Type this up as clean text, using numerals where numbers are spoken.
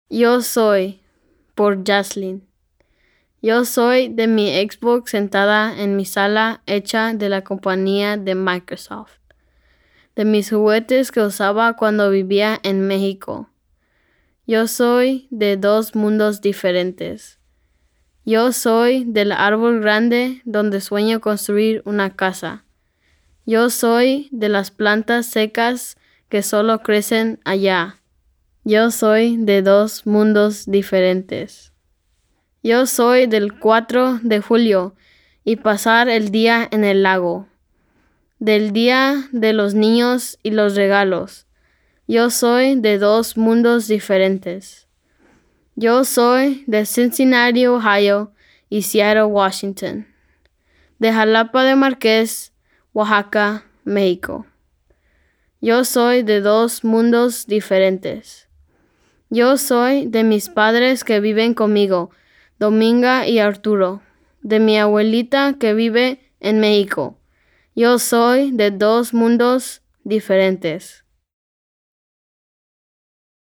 Yo soy, por Jaslyn. Yo soy de mi Xbox sentada en mi sala hecha de la compañía de Microsoft. De mis juguetes que usaba cuando vivía en México. Yo soy de dos mundos diferentes. Yo soy del árbol grande donde sueño construir una casa. Yo soy de las plantas secas que solo crecen allá. Yo soy de dos mundos diferentes. Yo soy del 4 de julio y pasar el día en el lago. Del día de los niños y los regalos. Yo soy de dos mundos diferentes. Yo soy de Cincinnati, Ohio y Seattle, Washington. De Jalapa de Marqués, Oaxaca, México. Yo soy de dos mundos diferentes. Yo soy de mis padres que viven conmigo, Dominga y Arturo, de mi abuelita que vive en México. Yo soy de dos mundos diferentes.